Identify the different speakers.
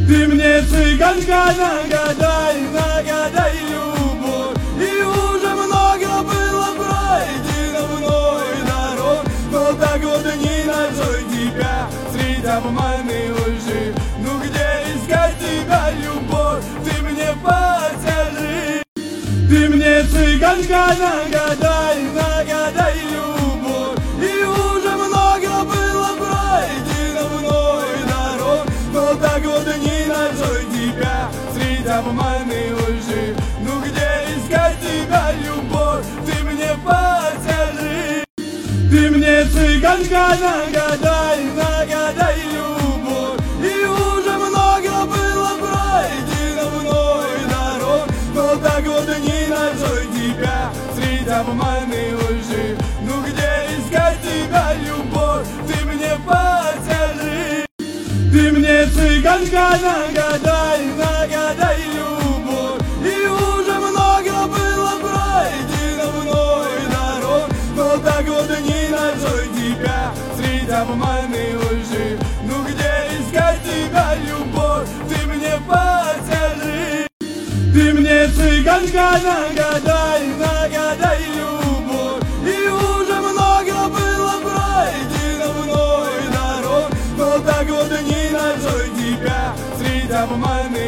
Speaker 1: Ты мне, цыганка, нагадай, нагадай любовь. И уже много было пройдено мной дорог, но так вот не нашел тебя среди обмана и лжи. Ну где искать тебя, любовь, ты мне подскажи. Ты мне, цыганка, нагадай, нагадай любовь. И уже много было пройдено мной дорог, но так вот не нашел тебя среди обмана и лжи. Ну где искать тебя, любовь, ты мне подскажи. Ты мне, цыганка, нагадай, нагадай любовь. И уже много было пройдено мной дорог, но так вот не нашел тебя среди обмана и лжи. Ну где искать тебя, любовь, ты мне подскажи. Ты мне, цыганка, нагадай, нагадай любовь. И уже много было пройдено мной дорог, но так вот не нашел тебя среди обмана и лжи. Ну где искать тебя, любовь, ты мне подскажи. Ты мне, цыганка, нагадай, нагадай любовь. И уже много было пройдено мной дорог, но так вот не нашел тебя среди обмана